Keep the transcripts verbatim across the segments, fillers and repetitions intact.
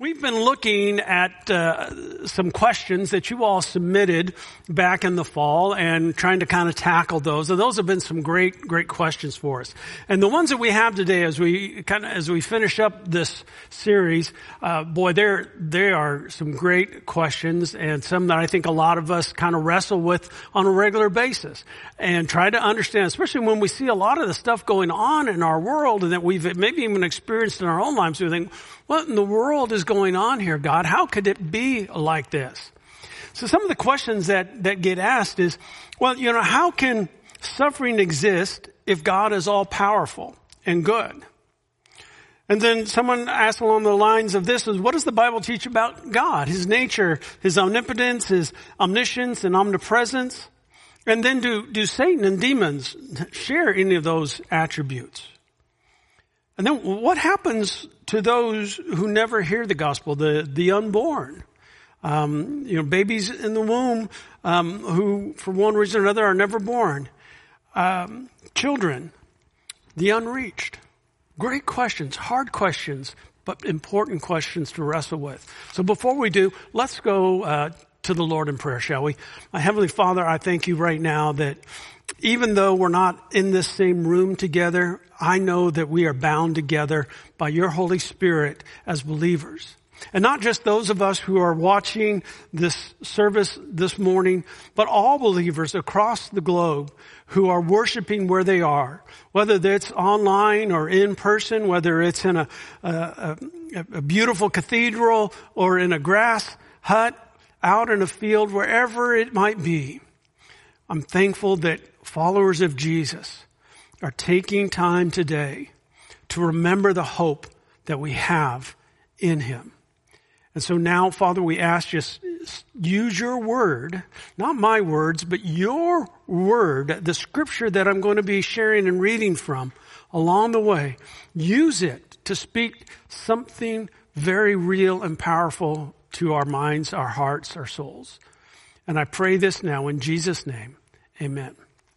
We've been looking at uh, some questions that you all submitted back in the fall and trying to kind of tackle those. And those have been some great, great questions for us. And the ones that we have today, as we kind of as we finish up this series, uh, boy, there they are some great questions and some that I think a lot of us kind of wrestle with on a regular basis and try to understand, especially when we see a lot of the stuff going on in our world and that we've maybe even experienced in our own lives. We think, what in the world is going on here, God? How could it be like this? So some of the questions that, that get asked is, well, you know, how can suffering exist if God is all powerful and good? And then someone asked along the lines of this is, what does the Bible teach about God? His nature, His omnipotence, His omniscience and omnipresence? And then do, do Satan and demons share any of those attributes? And then what happens to those who never hear the gospel, the, the unborn? Um, you know, babies in the womb, um, who for one reason or another are never born. Um, children, the unreached. Great questions, hard questions, but important questions to wrestle with. So before we do, let's go, uh, to the Lord in prayer, shall we? My Heavenly Father, I thank you right now that even though we're not in this same room together, I know that we are bound together by your Holy Spirit as believers. And not just those of us who are watching this service this morning, but all believers across the globe who are worshiping where they are, whether it's online or in person, whether it's in a, a, a, a beautiful cathedral or in a grass hut, out in a field, wherever it might be. I'm thankful that followers of Jesus are taking time today to remember the hope that we have in Him. And so now, Father, we ask just use your word, not my words, but your word, the scripture that I'm going to be sharing and reading from along the way. Use it to speak something very real and powerful to our minds, our hearts, our souls. And I pray this now in Jesus' name. Amen.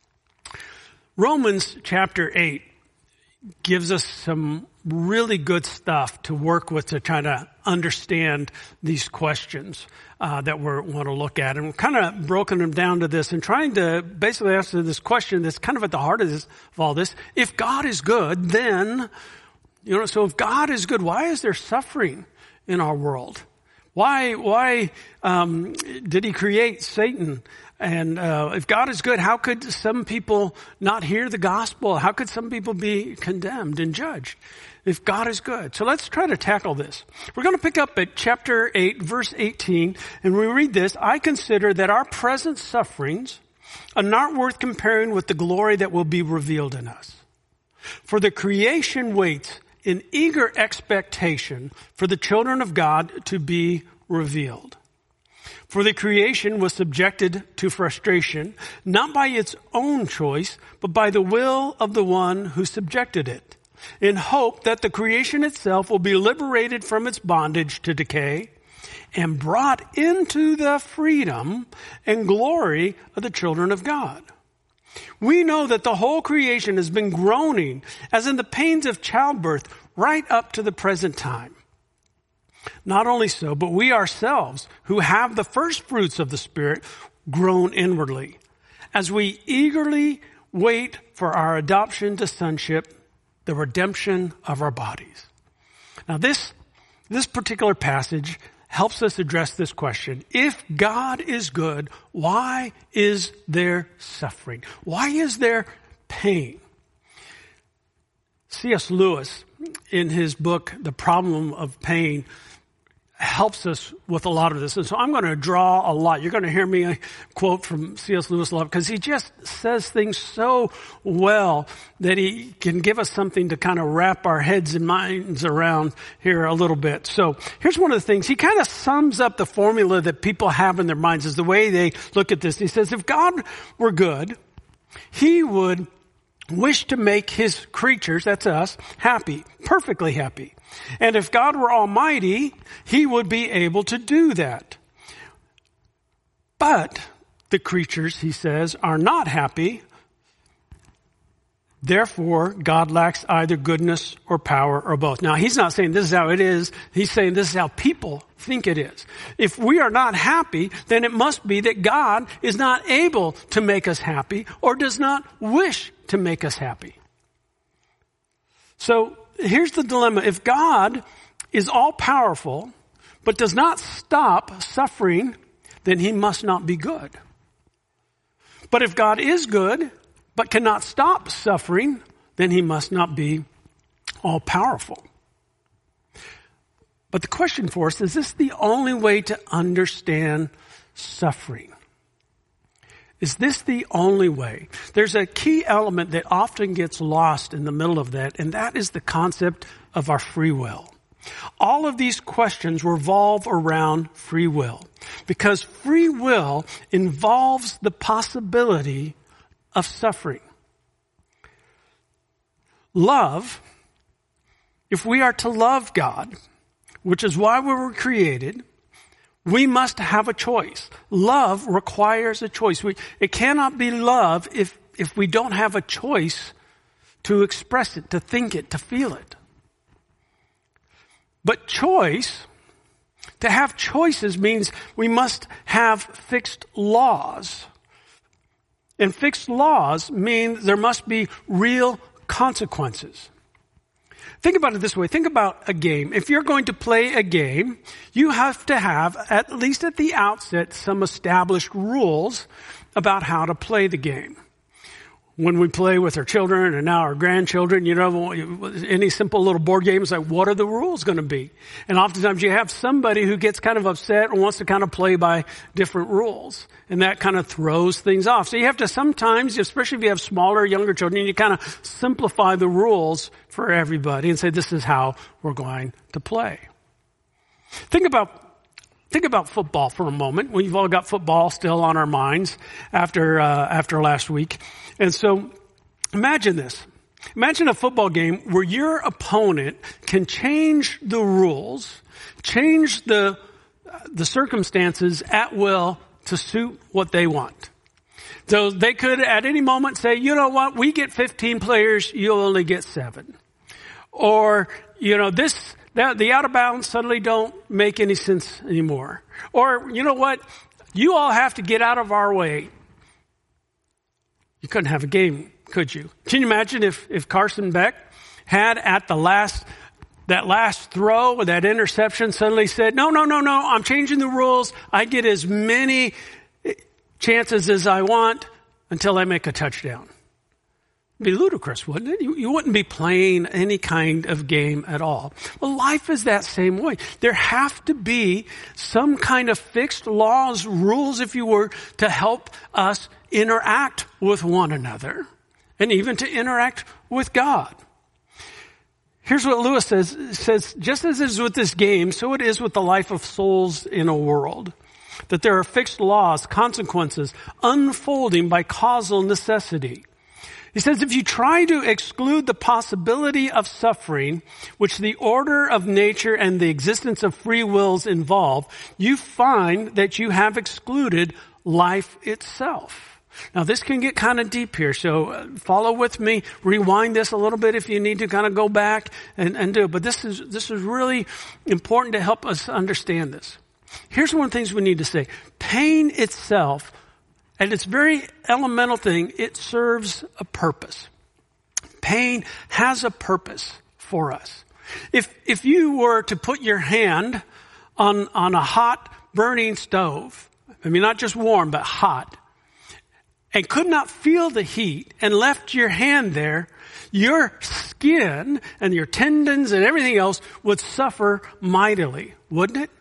Romans chapter eight gives us some really good stuff to work with to try to understand these questions uh, that we want to look at. And we've kind of broken them down to this and trying to basically answer this question that's kind of at the heart of, this, of all this. If God is good, then, you know, so if God is good, why is there suffering in our world? Why, why, um, did He create Satan? And, uh, if God is good, how could some people not hear the gospel? How could some people be condemned and judged if God is good? So let's try to tackle this. We're going to pick up at chapter eight, verse eighteen, and we read this. I consider that our present sufferings are not worth comparing with the glory that will be revealed in us. For the creation waits in eager expectation for the children of God to be revealed. For the creation was subjected to frustration, not by its own choice, but by the will of the one who subjected it, in hope that the creation itself will be liberated from its bondage to decay and brought into the freedom and glory of the children of God. We know that the whole creation has been groaning as in the pains of childbirth right up to the present time. Not only so, but we ourselves who have the first fruits of the Spirit groan inwardly as we eagerly wait for our adoption to sonship, the redemption of our bodies. Now this, this particular passage helps us address this question. If God is good, why is there suffering? Why is there pain? C S Lewis, in his book, The Problem of Pain, helps us with a lot of this. And so I'm going to draw a lot. You're going to hear me quote from C S Lewis a lot because he just says things so well that he can give us something to kind of wrap our heads and minds around here a little bit. So here's one of the things. He kind of sums up the formula that people have in their minds is the way they look at this. He says, if God were good, He would wish to make His creatures, that's us, happy, perfectly happy. And if God were almighty, He would be able to do that. But the creatures, he says, are not happy. Therefore, God lacks either goodness or power or both. Now, he's not saying this is how it is. He's saying this is how people think it is. If we are not happy, then it must be that God is not able to make us happy or does not wish to make us happy. So here's the dilemma. If God is all powerful but does not stop suffering, then he must not be good. But if God is good but cannot stop suffering, then he must not be all powerful. But the question for us, is this the only way to understand suffering? Is this the only way? There's a key element that often gets lost in the middle of that, and that is the concept of our free will. All of these questions revolve around free will, because free will involves the possibility of suffering. Love, if we are to love God, which is why we were created, we must have a choice. Love requires a choice. We, it cannot be love if, if we don't have a choice to express it, to think it, to feel it. But choice, to have choices means we must have fixed laws. And fixed laws mean there must be real consequences. Think about it this way. Think about a game. If you're going to play a game, you have to have, at least at the outset, some established rules about how to play the game. When we play with our children and now our grandchildren, you know, any simple little board game is like, what are the rules going to be? And oftentimes you have somebody who gets kind of upset and wants to kind of play by different rules. And that kind of throws things off. So you have to sometimes, especially if you have smaller, younger children, you kind of simplify the rules for everybody and say, this is how we're going to play. Think about Think about football for a moment. We've all got football still on our minds after uh, after last week. And so imagine this. Imagine a football game where your opponent can change the rules, change the the circumstances at will to suit what they want. So they could at any moment say, you know what, we get fifteen players, you'll only get seven. Or, you know, this... That the out of bounds suddenly don't make any sense anymore. Or, you know what? You all have to get out of our way. You couldn't have a game, could you? Can you imagine if, if Carson Beck had at the last, that last throw or that interception suddenly said, no, no, no, no, I'm changing the rules. I get as many chances as I want until I make a touchdown. It'd be ludicrous, wouldn't it? You, you wouldn't be playing any kind of game at all. Well, life is that same way. There have to be some kind of fixed laws, rules, if you were, to help us interact with one another and even to interact with God. Here's what Lewis says. It says, just as it is with this game, so it is with the life of souls in a world. That there are fixed laws, consequences, unfolding by causal necessity. He says, if you try to exclude the possibility of suffering, which the order of nature and the existence of free wills involve, you find that you have excluded life itself. Now, this can get kind of deep here, so follow with me. Rewind this a little bit if you need to kind of go back and, and do it. But this is, this is really important to help us understand this. Here's one of the things we need to say. Pain itself, and its very elemental thing, it serves a purpose. Pain has a purpose for us. If, if you were to put your hand on, on a hot burning stove, I mean, not just warm, but hot, and could not feel the heat and left your hand there, your skin and your tendons and everything else would suffer mightily, wouldn't it?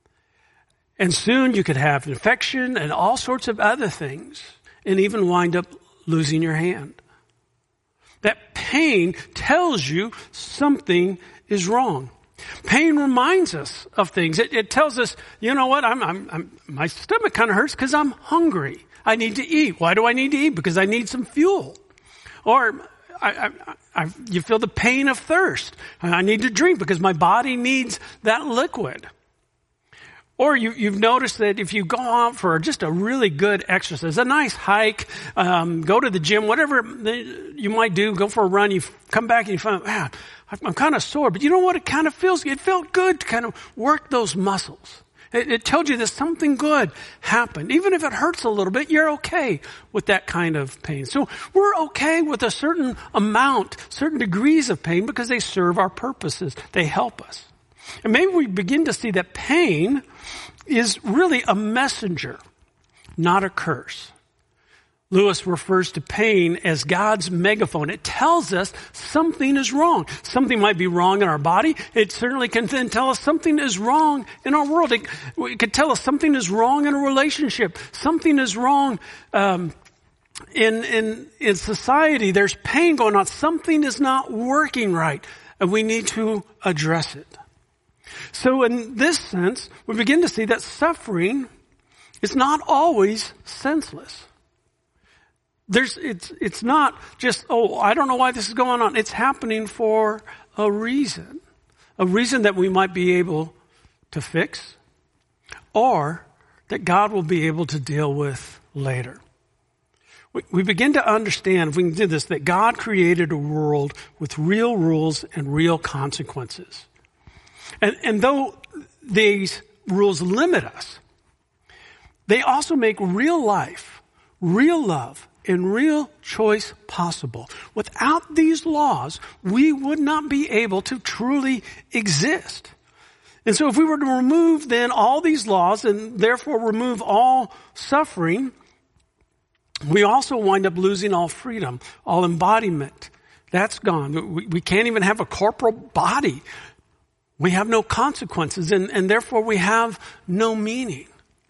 And soon you could have an infection and all sorts of other things and even wind up losing your hand. That pain tells you something is wrong. Pain reminds us of things. It, it tells us, you know what, I'm, I'm, I'm, my stomach kind of hurts because I'm hungry. I need to eat. Why do I need to eat? Because I need some fuel. Or I, I, I, you feel the pain of thirst. I need to drink because my body needs that liquid. Or you, you've noticed that if you go out for just a really good exercise, a nice hike, um, go to the gym, whatever you might do, go for a run, you come back and you find, man, I'm kind of sore. But you know what? It kind of feels, it felt good to kind of work those muscles. It, it tells you that something good happened. Even if it hurts a little bit, you're okay with that kind of pain. So we're okay with a certain amount, certain degrees of pain because they serve our purposes. They help us. And maybe we begin to see that pain is really a messenger, not a curse. Lewis refers to pain as God's megaphone. It tells us something is wrong. Something might be wrong in our body. It certainly can then tell us something is wrong in our world. It, it could tell us something is wrong in a relationship. Something is wrong um, in, in, in society. There's pain going on. Something is not working right, and we need to address it. So in this sense, we begin to see that suffering is not always senseless. There's, it's, it's not just, oh, I don't know why this is going on. It's happening for a reason. A reason that we might be able to fix or that God will be able to deal with later. We, we begin to understand, if we can do this, that God created a world with real rules and real consequences. And, and though these rules limit us, they also make real life, real love, and real choice possible. Without these laws, we would not be able to truly exist. And so if we were to remove then all these laws and therefore remove all suffering, we also wind up losing all freedom, all embodiment. That's gone. We, we can't even have a corporal body. We have no consequences, and, and therefore we have no meaning.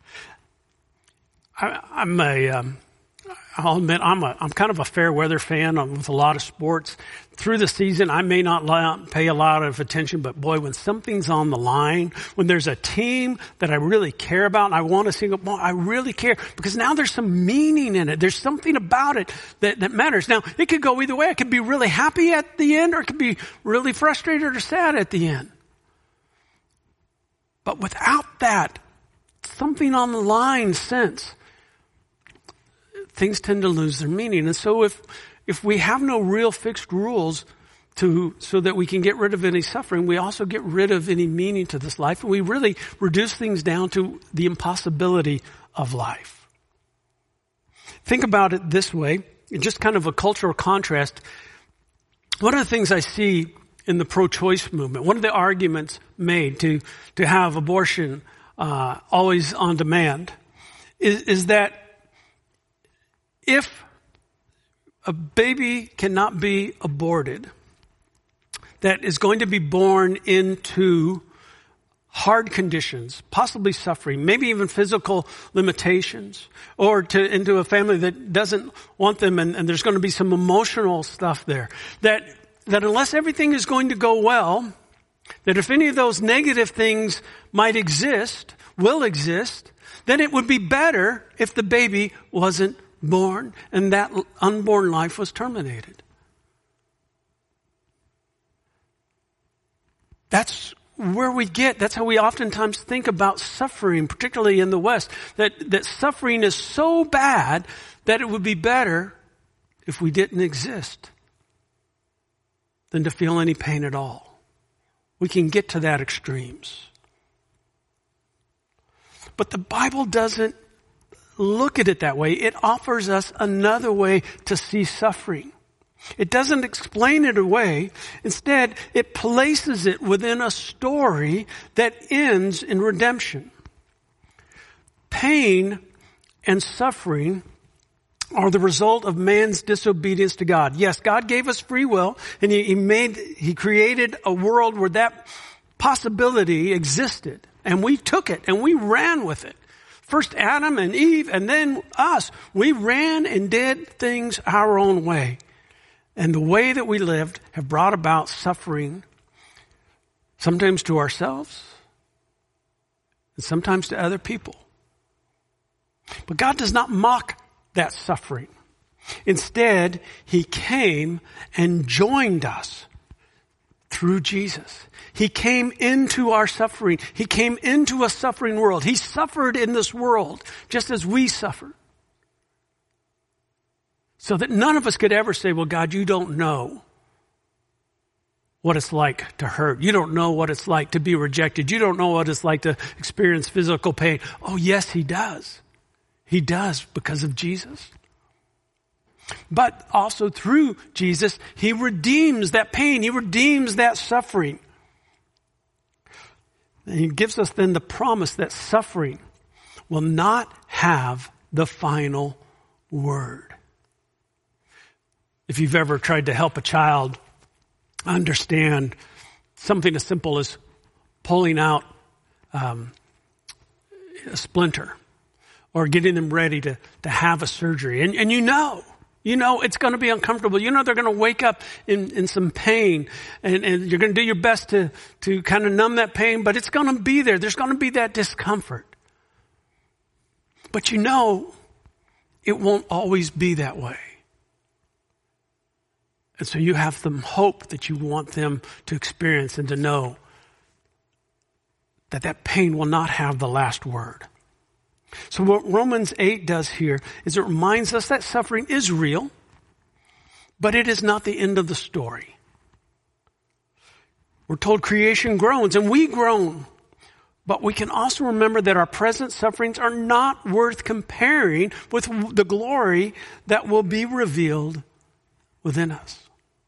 I, I'm a, um, I'll admit, I'm a, I'm kind of a fair weather fan with a lot of sports. Through the season, I may not pay a lot of attention, but boy, when something's on the line, when there's a team that I really care about, and I want to see, well, I really care, because now there's some meaning in it. There's something about it that, that matters. Now, it could go either way. I could be really happy at the end, or it could be really frustrated or sad at the end. But without that, something on the line sense, things tend to lose their meaning. And so if, if we have no real fixed rules to, so that we can get rid of any suffering, we also get rid of any meaning to this life. And we really reduce things down to the impossibility of life. Think about it this way, just kind of a cultural contrast. One of the things I see in the pro-choice movement, one of the arguments made to, to have abortion uh, always on demand is, is that if a baby cannot be aborted, that is going to be born into hard conditions, possibly suffering, maybe even physical limitations, or to into a family that doesn't want them, and, and there's going to be some emotional stuff there, that that unless everything is going to go well, that if any of those negative things might exist, will exist, then it would be better if the baby wasn't born and that unborn life was terminated. That's where we get, that's how we oftentimes think about suffering, particularly in the West, that, that suffering is so bad that it would be better if we didn't exist than to feel any pain at all. We can get to that extremes. But the Bible doesn't look at it that way. It offers us another way to see suffering. It doesn't explain it away. Instead, it places it within a story that ends in redemption. Pain and suffering are the result of man's disobedience to God. Yes, God gave us free will, and he, he made, he created a world where that possibility existed, and we took it and we ran with it. First Adam and Eve, and then us. We ran and did things our own way. And the way that we lived have brought about suffering, sometimes to ourselves, and sometimes to other people. But God does not mock that suffering. Instead, he came and joined us through Jesus. He came into our suffering. He came into a suffering world. He suffered in this world just as we suffer. So that none of us could ever say, well, God, you don't know what it's like to hurt. You don't know what it's like to be rejected. You don't know what it's like to experience physical pain. Oh, yes, he does. He does because of Jesus. But also through Jesus, he redeems that pain. He redeems that suffering. And he gives us then the promise that suffering will not have the final word. If you've ever tried to help a child understand something as simple as pulling out um, a splinter or getting them ready to, to have a surgery, and, and you know, You know it's going to be uncomfortable. You know they're going to wake up in, in some pain, and, and you're going to do your best to, to kind of numb that pain, but it's going to be there. There's going to be that discomfort. But you know it won't always be that way. And so you have some hope that you want them to experience and to know that that pain will not have the last word. So what Romans eight does here is it reminds us that suffering is real, but it is not the end of the story. We're told creation groans, and we groan. But we can also remember that our present sufferings are not worth comparing with the glory that will be revealed within us.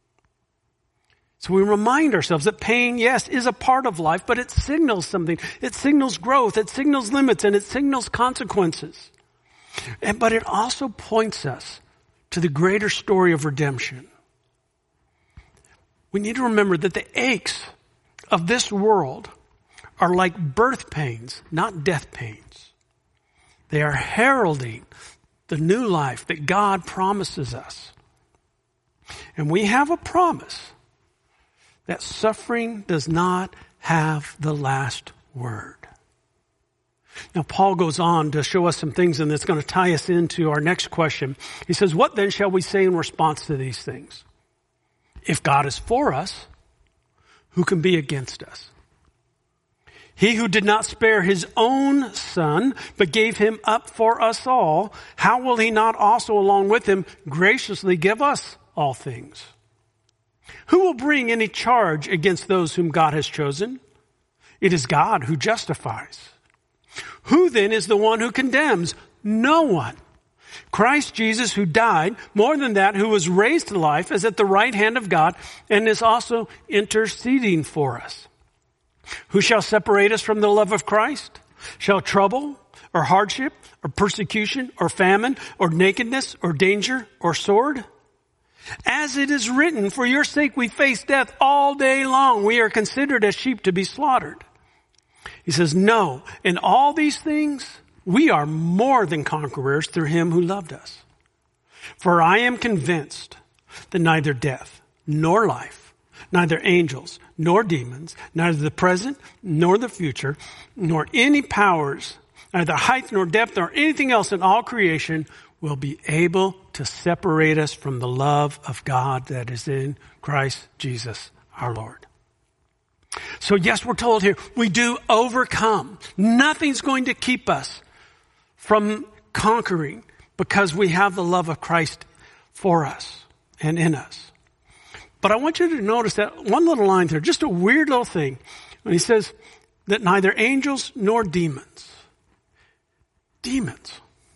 So we remind ourselves that pain, yes, is a part of life, but it signals something. It signals growth, it signals limits, and it signals consequences. And, but it also points us to the greater story of redemption. We need to remember that the aches of this world are like birth pains, not death pains. They are heralding the new life that God promises us. And we have a promise that suffering does not have the last word. Now, Paul goes on to show us some things, and that's going to tie us into our next question. He says, what then shall we say in response to these things? If God is for us, who can be against us? He who did not spare his own son, but gave him up for us all, how will he not also along with him graciously give us all things? Who will bring any charge against those whom God has chosen? It is God who justifies. Who then is the one who condemns? No one. Christ Jesus, who died, more than that, who was raised to life, is at the right hand of God and is also interceding for us. Who shall separate us from the love of Christ? Shall trouble or hardship or persecution or famine or nakedness or danger or sword? As it is written, for your sake we face death all day long. We are considered as sheep to be slaughtered. He says, no, in all these things, we are more than conquerors through him who loved us. For I am convinced that neither death nor life, neither angels nor demons, neither the present nor the future, nor any powers, neither height nor depth nor anything else in all creation will be able to separate us from the love of God that is in Christ Jesus our Lord. So yes, we're told here, we do overcome. Nothing's going to keep us from conquering because we have the love of Christ for us and in us. But I want you to notice that one little line there, just a weird little thing. When he says that neither angels nor demons. Demons.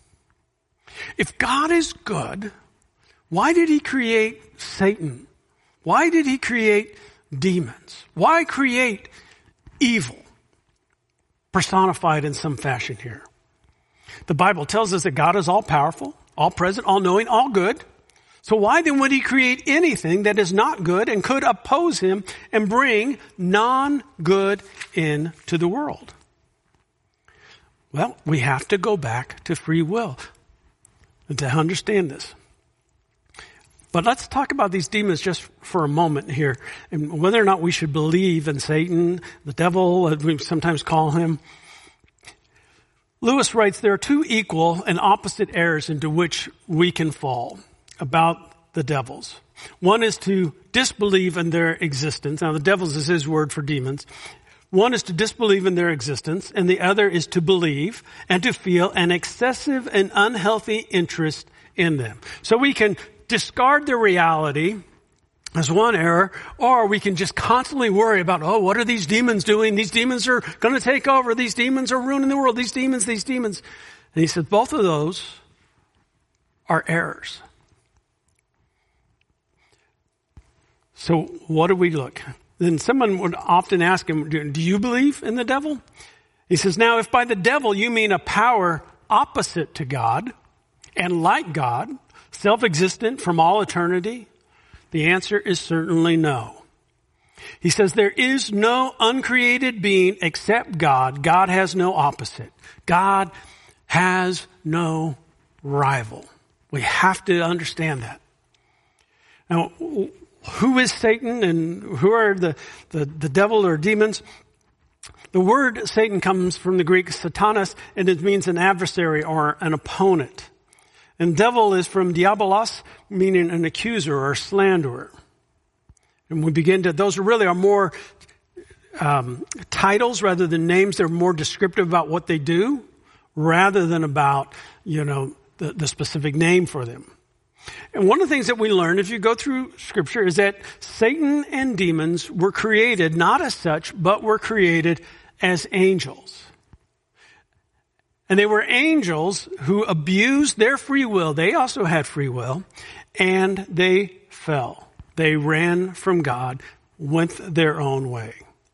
If God is good, why did he create Satan? Why did he create demons? Why create evil personified in some fashion here? The Bible tells us that God is all powerful, all present, all knowing, all good. So why then would he create anything that is not good and could oppose him and bring non-good into the world? Well, we have to go back to free will to understand this. But let's talk about these demons just for a moment here, and whether or not we should believe in Satan, the devil, as we sometimes call him. Lewis writes, there are two equal and opposite errors into which we can fall about the devils. One is to disbelieve in their existence. Now, the devil's is his word for demons. One is to disbelieve in their existence, and the other is to believe and to feel an excessive and unhealthy interest in them. So we can discard their reality as one error, or we can just constantly worry about, oh, what are these demons doing? These demons are going to take over. These demons are ruining the world. These demons, these demons. And he said both of those are errors. So what do we look? Then someone would often ask him, do you believe in the devil? He says, now if by the devil you mean a power opposite to God and like God, self-existent from all eternity, the answer is certainly no. He says there is no uncreated being except God. God has no opposite. God has no rival. We have to understand that. Now, who is Satan and who are the, the, the devil or demons? The word Satan comes from the Greek satanas, and it means an adversary or an opponent. And devil is from diabolos, meaning an accuser or slanderer. And we begin to, those really are more um, titles rather than names. They're more descriptive about what they do rather than about, you know, the, the specific name for them. And one of the things that we learn if you go through Scripture is that Satan and demons were created not as such, but were created as angels. And they were angels who abused their free will. They also had free will. And they fell. They ran from God, went their own way.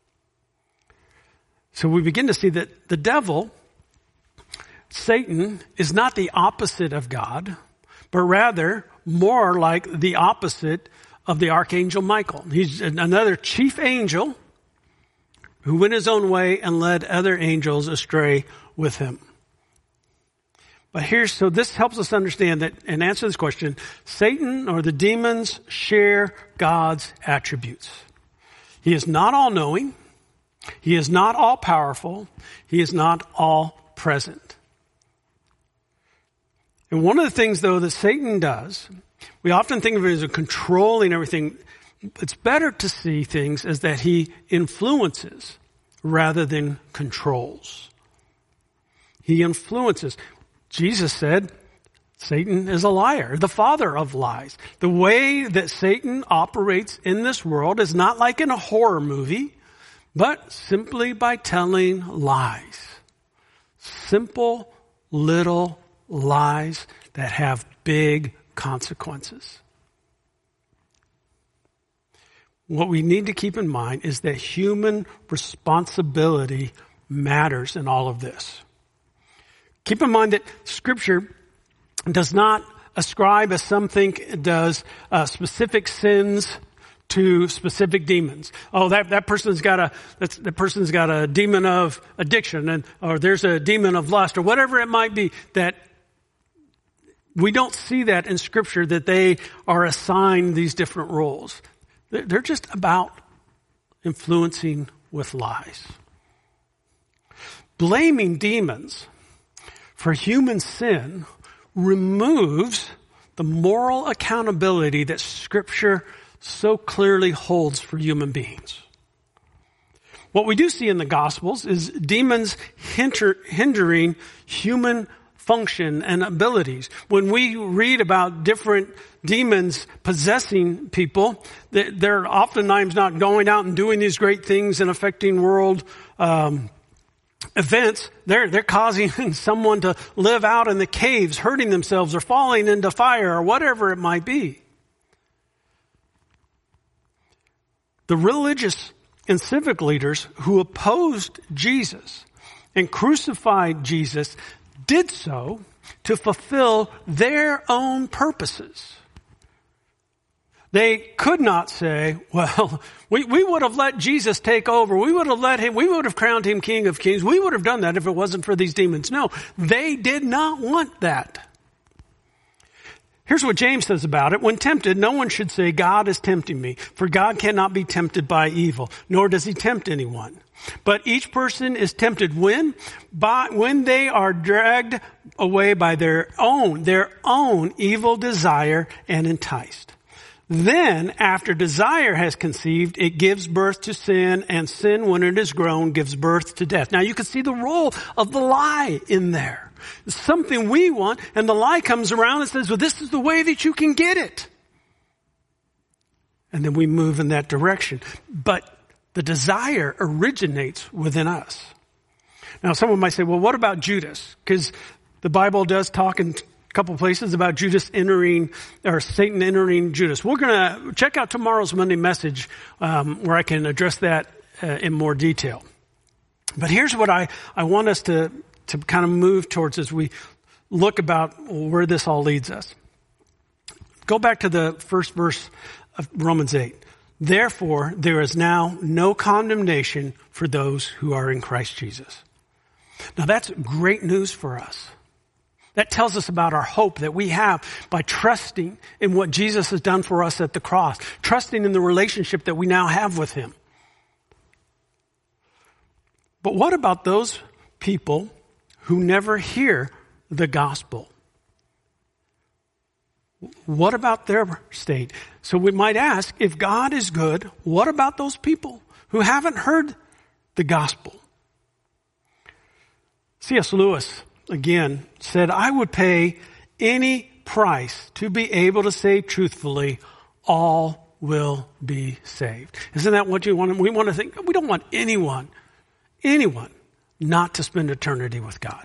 So we begin to see that the devil, Satan, is not the opposite of God, but rather more like the opposite of the Archangel Michael. He's another chief angel who went his own way and led other angels astray with him. But here's, so this helps us understand that, and answer this question, Satan or the demons share God's attributes. He is not all-knowing. He is not all-powerful. He is not all-present. And one of the things, though, that Satan does, we often think of it as a controlling everything. It's better to see things as that he influences rather than controls. He influences. Jesus said, Satan is a liar, the father of lies. The way that Satan operates in this world is not like in a horror movie, but simply by telling lies. Simple little lies that have big consequences. What we need to keep in mind is that human responsibility matters in all of this. Keep in mind that Scripture does not ascribe, as some think it does, uh, specific sins to specific demons. Oh, that, that person's got a, that's, that person's got a demon of addiction, and, or there's a demon of lust, or whatever it might be. That we don't see that in Scripture, that they are assigned these different roles. They're just about influencing with lies. Blaming demons for human sin removes the moral accountability that Scripture so clearly holds for human beings. What we do see in the Gospels is demons hinder, hindering human function and abilities. When we read about different demons possessing people, they're oftentimes not going out and doing these great things and affecting world um events. They're, they're causing someone to live out in the caves, hurting themselves or falling into fire or whatever it might be. The religious and civic leaders who opposed Jesus and crucified Jesus did so to fulfill their own purposes. They could not say, well, we, we would have let Jesus take over. We would have let him, we would have crowned him King of Kings. We would have done that if it wasn't for these demons. No, they did not want that. Here's what James says about it. When tempted, no one should say, God is tempting me, for God cannot be tempted by evil, nor does he tempt anyone. But each person is tempted when? By, when they are dragged away by their own, their own evil desire and enticed. Then, after desire has conceived, it gives birth to sin, and sin, when it is grown, gives birth to death. Now, you can see the role of the lie in there. It's something we want, and the lie comes around and says, well, this is the way that you can get it. And then we move in that direction. But the desire originates within us. Now, someone might say, well, what about Judas? Because the Bible does talk in a couple places about Judas entering, or Satan entering Judas. We're going to check out tomorrow's Monday message um, where I can address that uh, in more detail. But here's what I, I want us to, to kind of move towards as we look about where this all leads us. Go back to the first verse of Romans eight. Therefore, there is now no condemnation for those who are in Christ Jesus. Now that's great news for us. That tells us about our hope that we have by trusting in what Jesus has done for us at the cross, trusting in the relationship that we now have with him. But what about those people who never hear the gospel? What about their state? So we might ask, if God is good, what about those people who haven't heard the gospel? C S Lewis, again, said, I would pay any price to be able to say truthfully, all will be saved. Isn't that what you want? We want to think, we don't want anyone, anyone not to spend eternity with God.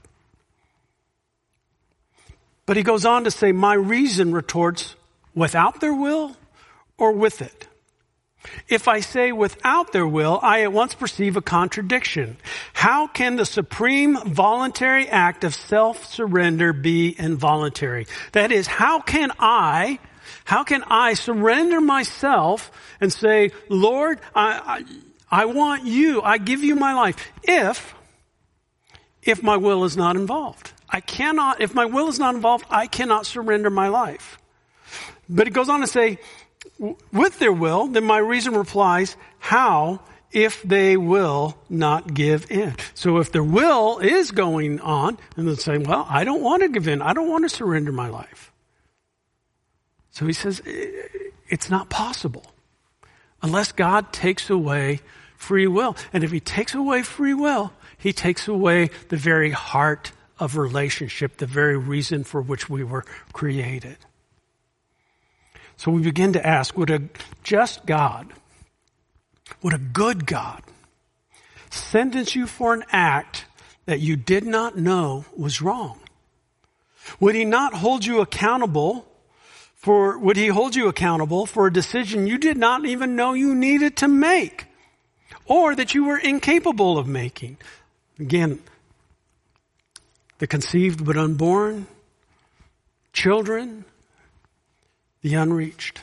But he goes on to say, my reason retorts, without their will or with it. If I say without their will, I at once perceive a contradiction. How can the supreme voluntary act of self-surrender be involuntary? That is, how can I, how can I surrender myself and say, Lord, I, I, I want you, I give you my life, if, if my will is not involved? I cannot, if my will is not involved, I cannot surrender my life. But it goes on to say, with their will, then my reason replies, how if they will not give in? So if their will is going on, and they're saying, well, I don't want to give in. I don't want to surrender my life. So he says, it's not possible unless God takes away free will. And if he takes away free will, he takes away the very heart of relationship, the very reason for which we were created. So we begin to ask, would a just God, would a good God sentence you for an act that you did not know was wrong? Would he not hold you accountable for, would he hold you accountable for a decision you did not even know you needed to make or that you were incapable of making? Again, the conceived but unborn, children, the unreached.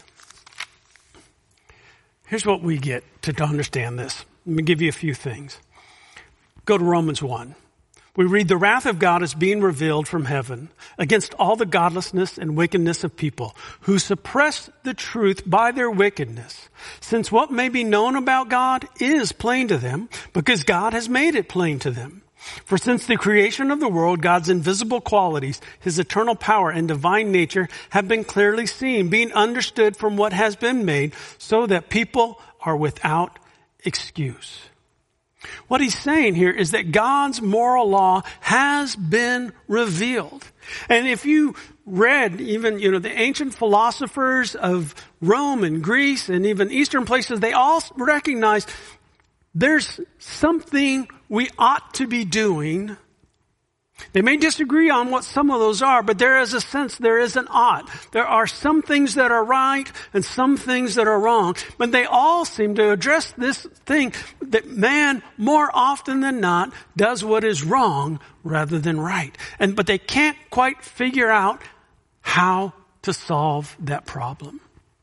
Here's what we get to understand this. Let me give you a few things. Go to Romans one. We read, the wrath of God is being revealed from heaven against all the godlessness and wickedness of people who suppress the truth by their wickedness. Since what may be known about God is plain to them because God has made it plain to them. For since the creation of the world, God's invisible qualities, his eternal power and divine nature have been clearly seen, being understood from what has been made, so that people are without excuse. What he's saying here is that God's moral law has been revealed. And if you read even, you know, the ancient philosophers of Rome and Greece and even Eastern places, they all recognize there's something we ought to be doing. They may disagree on what some of those are, but there is a sense there is an ought. There are some things that are right and some things that are wrong. But they all seem to address this thing that man, more often than not, does what is wrong rather than right. And but they can't quite figure out how to solve that problem.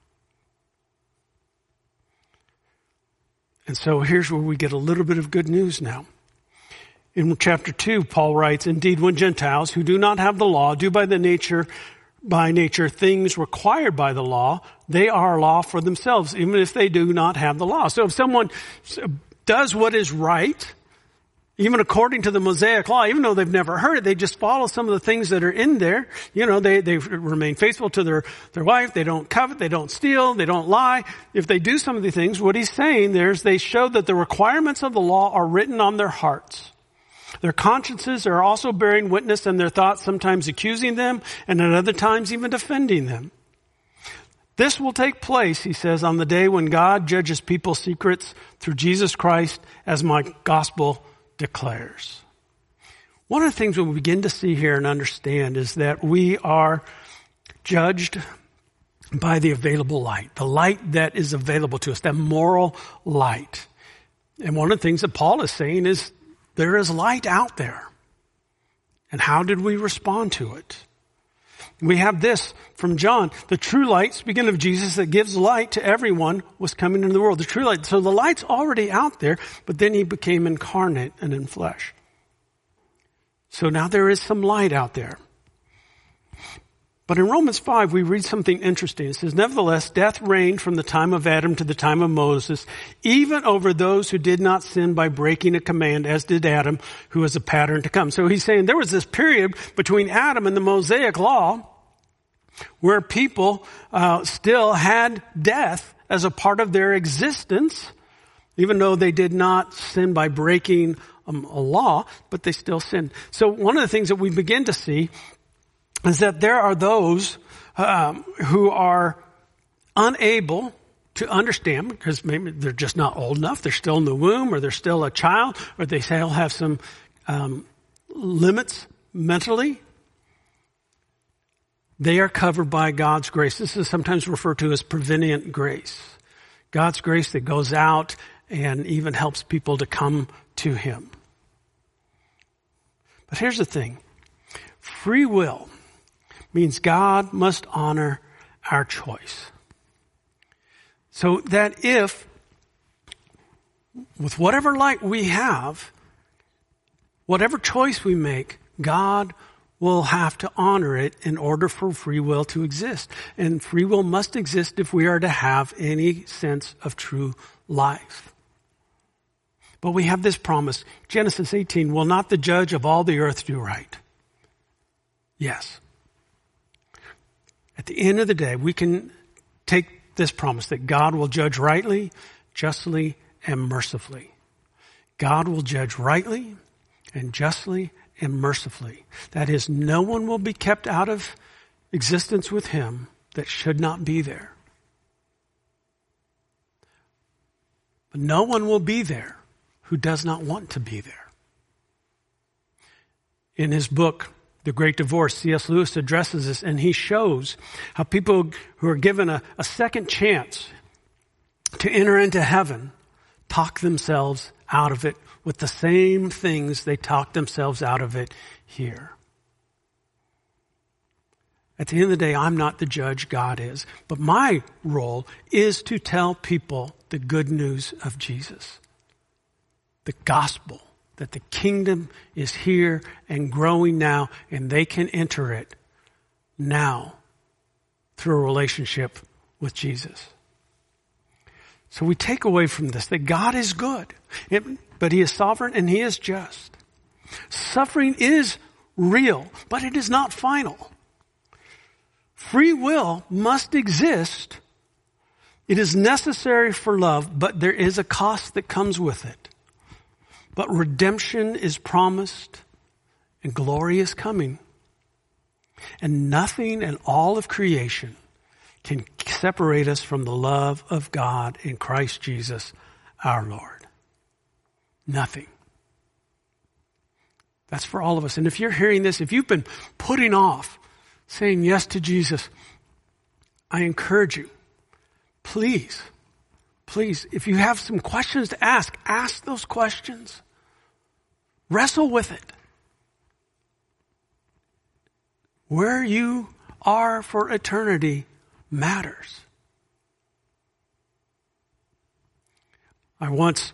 And so here's where we get a little bit of good news now. In chapter two, Paul writes, indeed, when Gentiles who do not have the law do by the nature, by nature things required by the law, they are a law for themselves, even if they do not have the law. So if someone does what is right, even according to the Mosaic law, even though they've never heard it, they just follow some of the things that are in there. You know, they, they remain faithful to their, their wife. They don't covet. They don't steal. They don't lie. If they do some of the things, what he's saying there is they show that the requirements of the law are written on their hearts. Their consciences are also bearing witness, and their thoughts sometimes accusing them and at other times even defending them. This will take place, he says, on the day when God judges people's secrets through Jesus Christ, as my gospel declares. One of the things we begin to see here and understand is that we are judged by the available light, the light that is available to us, that moral light. And one of the things that Paul is saying is there is light out there. And how did we respond to it? We have this from John. The true light, speaking of Jesus, that gives light to everyone, was coming into the world. The true light. So the light's already out there, but then he became incarnate and in flesh. So now there is some light out there. But in Romans five, we read something interesting. It says, nevertheless, death reigned from the time of Adam to the time of Moses, even over those who did not sin by breaking a command, as did Adam, who was a pattern to come. So he's saying there was this period between Adam and the Mosaic law where people uh, still had death as a part of their existence, even though they did not sin by breaking um, a law, but they still sinned. So one of the things that we begin to see is that there are those um, who are unable to understand because maybe they're just not old enough, they're still in the womb, or they're still a child, or they still have some um, limits mentally. They are covered by God's grace. This is sometimes referred to as prevenient grace. God's grace that goes out and even helps people to come to him. But here's the thing. Free will means God must honor our choice. So that if, with whatever light we have, whatever choice we make, God will have to honor it in order for free will to exist. And free will must exist if we are to have any sense of true life. But we have this promise. Genesis eighteen, will not the judge of all the earth do right? Yes. At the end of the day, we can take this promise that God will judge rightly, justly, and mercifully. God will judge rightly and justly and mercifully. That is, no one will be kept out of existence with him that should not be there. But no one will be there who does not want to be there. In his book, The Great Divorce, C S Lewis addresses this, and he shows how people who are given a, a second chance to enter into heaven talk themselves out of it with the same things they talk themselves out of it here. At the end of the day, I'm not the judge, God is. But my role is to tell people the good news of Jesus. The gospel. That the kingdom is here and growing now, and they can enter it now through a relationship with Jesus. So we take away from this that God is good, it, but he is sovereign and he is just. Suffering is real, but it is not final. Free will must exist. It is necessary for love, but there is a cost that comes with it. But redemption is promised and glory is coming. And nothing in all of creation can separate us from the love of God in Christ Jesus our Lord. Nothing. That's for all of us. And if you're hearing this, if you've been putting off saying yes to Jesus, I encourage you, please, please, if you have some questions to ask, ask those questions. Wrestle with it. Where you are for eternity matters. I once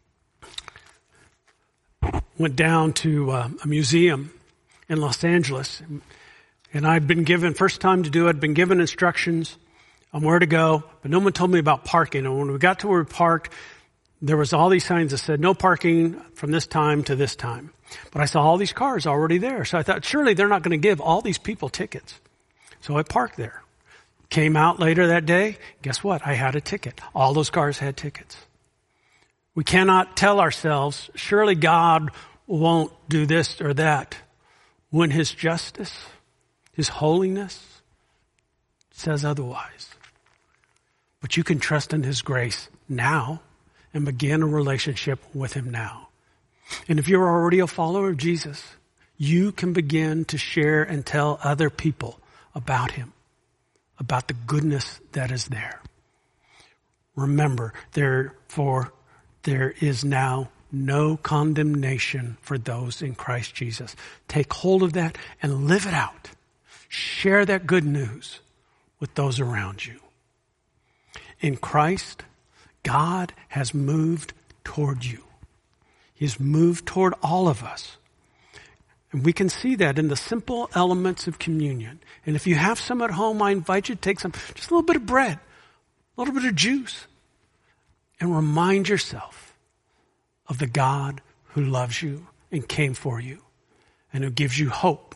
went down to uh, a museum in Los Angeles, and I'd been given, first time to do it, I'd been given instructions on where to go, but no one told me about parking. And when we got to where we parked, there was all these signs that said no parking from this time to this time. But I saw all these cars already there. So I thought, surely they're not going to give all these people tickets. So I parked there. Came out later that day. Guess what? I had a ticket. All those cars had tickets. We cannot tell ourselves, surely God won't do this or that, when His justice, His holiness says otherwise. But you can trust in His grace now and begin a relationship with Him now. And if you're already a follower of Jesus, you can begin to share and tell other people about Him, about the goodness that is there. Remember, therefore, there is now no condemnation for those in Christ Jesus. Take hold of that and live it out. Share that good news with those around you. In Christ, God has moved toward you. He's moved toward all of us. And we can see that in the simple elements of communion. And if you have some at home, I invite you to take some, just a little bit of bread, a little bit of juice, and remind yourself of the God who loves you and came for you and who gives you hope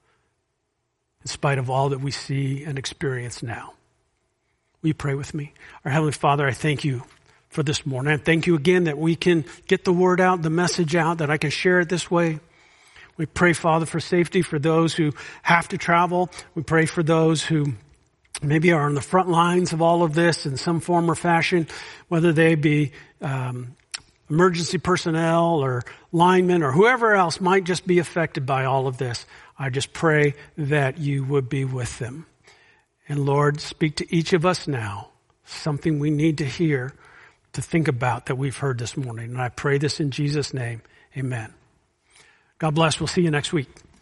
in spite of all that we see and experience now. Will you pray with me? Our Heavenly Father, I thank you for this morning. I thank you again that we can get the word out, the message out, that I can share it this way. We pray, Father, for safety for those who have to travel. We pray for those who maybe are on the front lines of all of this in some form or fashion, whether they be um, emergency personnel or linemen or whoever else might just be affected by all of this. I just pray that you would be with them. And Lord, speak to each of us now, something we need to hear, to think about that we've heard this morning. And I pray this in Jesus' name. Amen. God bless. We'll see you next week.